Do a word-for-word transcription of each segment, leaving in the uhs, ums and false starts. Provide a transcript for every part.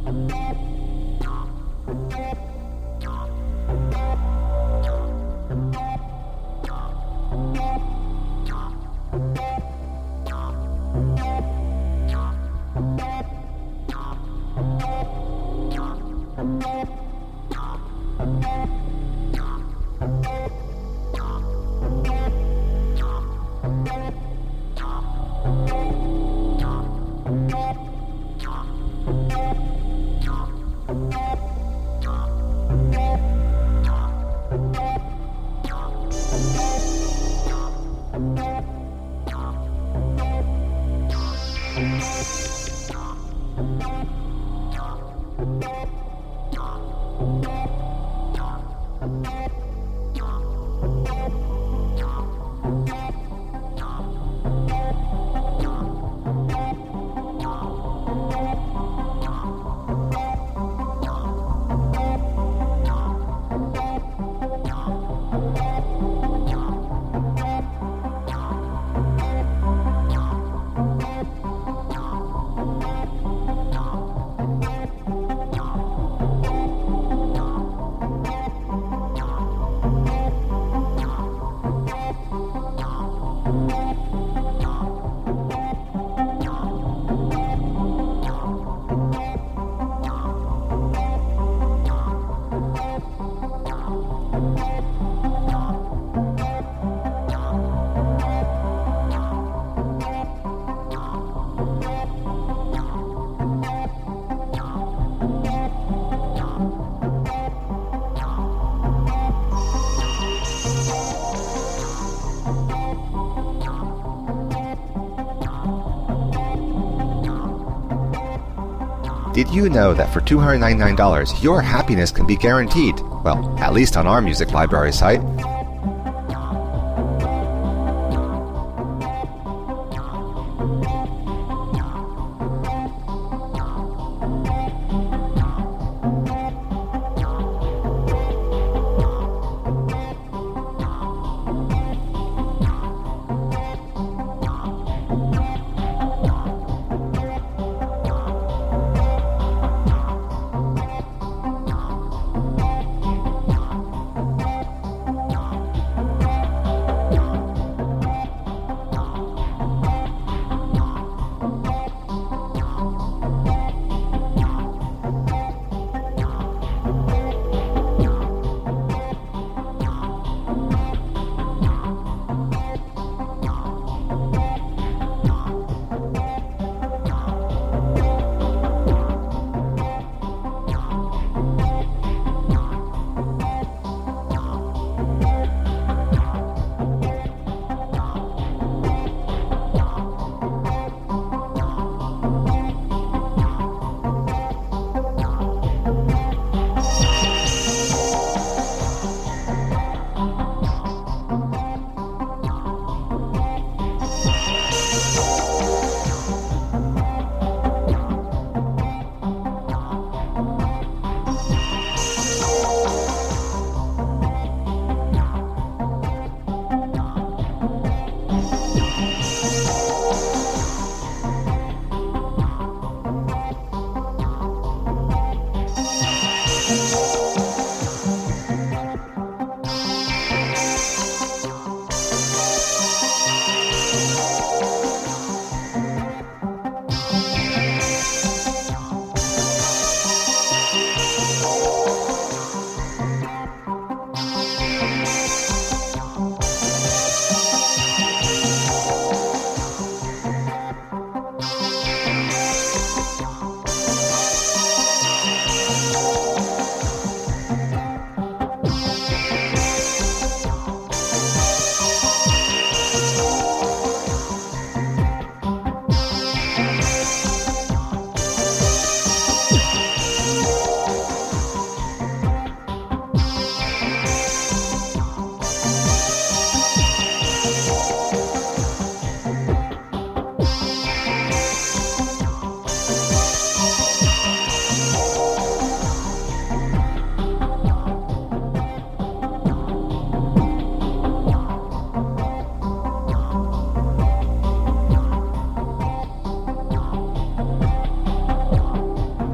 Did you know that for two hundred ninety-nine dollars, your happiness can be guaranteed? Well, at least on our music library site.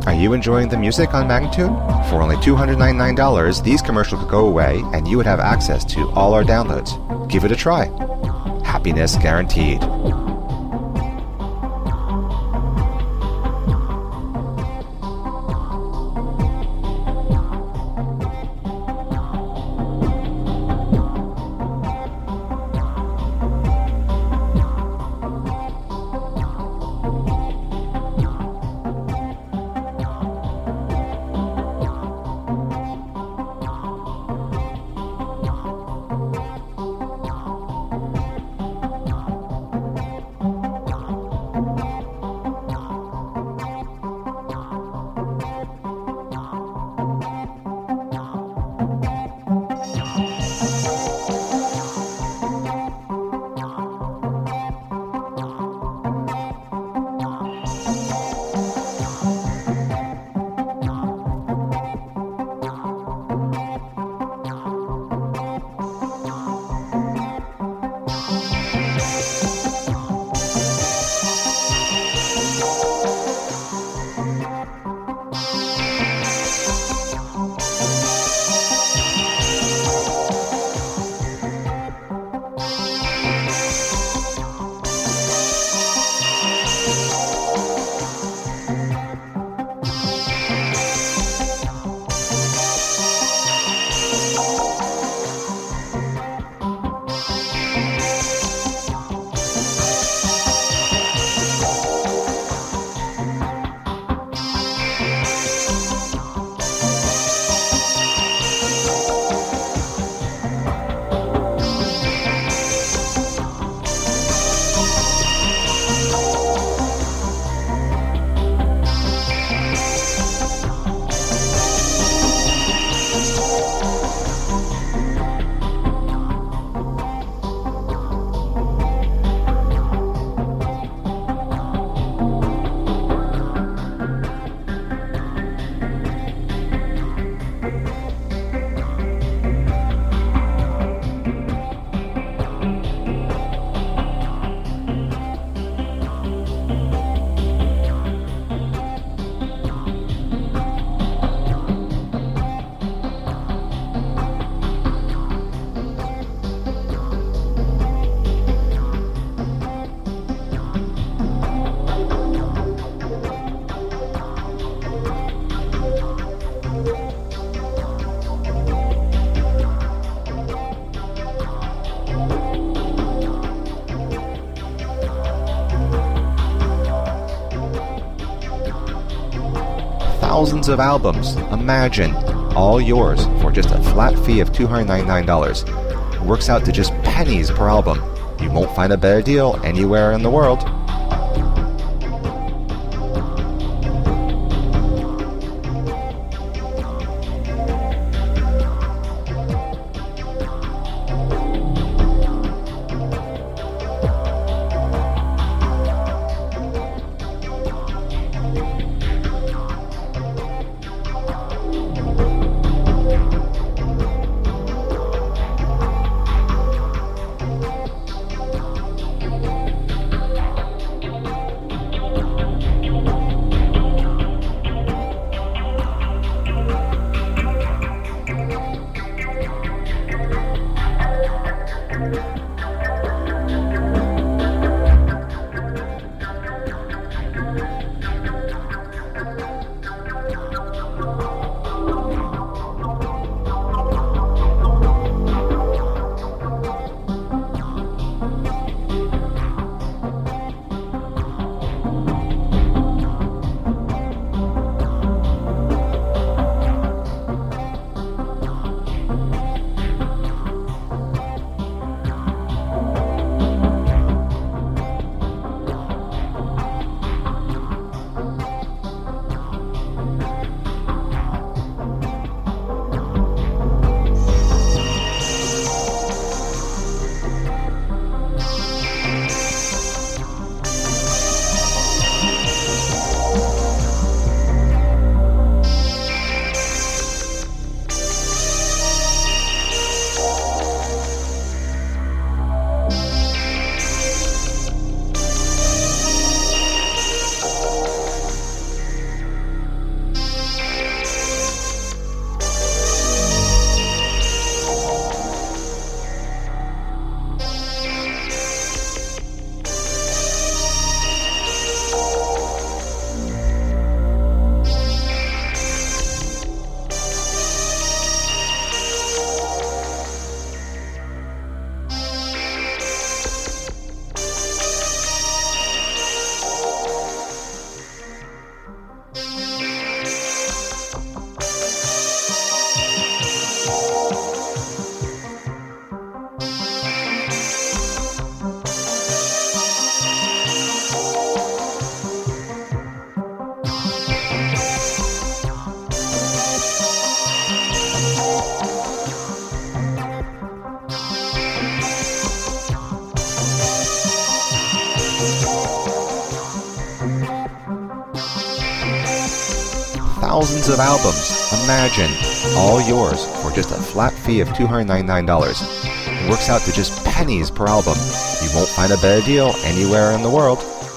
Are you enjoying the music on Magnatune? For only two hundred ninety-nine dollars, these commercials could go away and you would have access to all our downloads. Give it a try. Happiness guaranteed. Thousands of albums, imagine, all yours for just a flat fee of two hundred ninety-nine dollars. It works out to just pennies per album. You won't find a better deal anywhere in the world. thousands of albums. Imagine, all yours for just a flat fee of two hundred ninety-nine dollars. It works out to just pennies per album. You won't find a better deal anywhere in the world.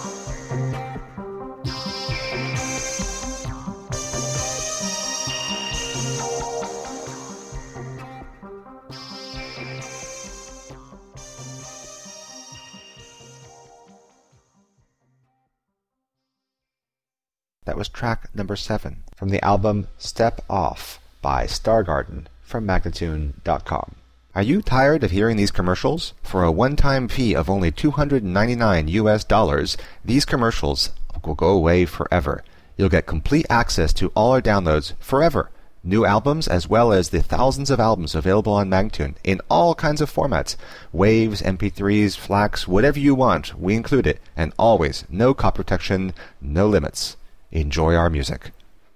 That was track number seven from the album Step Off by Stargarden from Magnatune dot com. Are you tired of hearing these commercials? For a one-time fee of only two hundred ninety-nine U S dollars, these commercials will go away forever. You'll get complete access to all our downloads forever. New albums as well as the thousands of albums available on Magnatune in all kinds of formats. Waves, M P threes, FLACs, whatever you want, we include it. And always, no copy protection, no limits. Enjoy our music.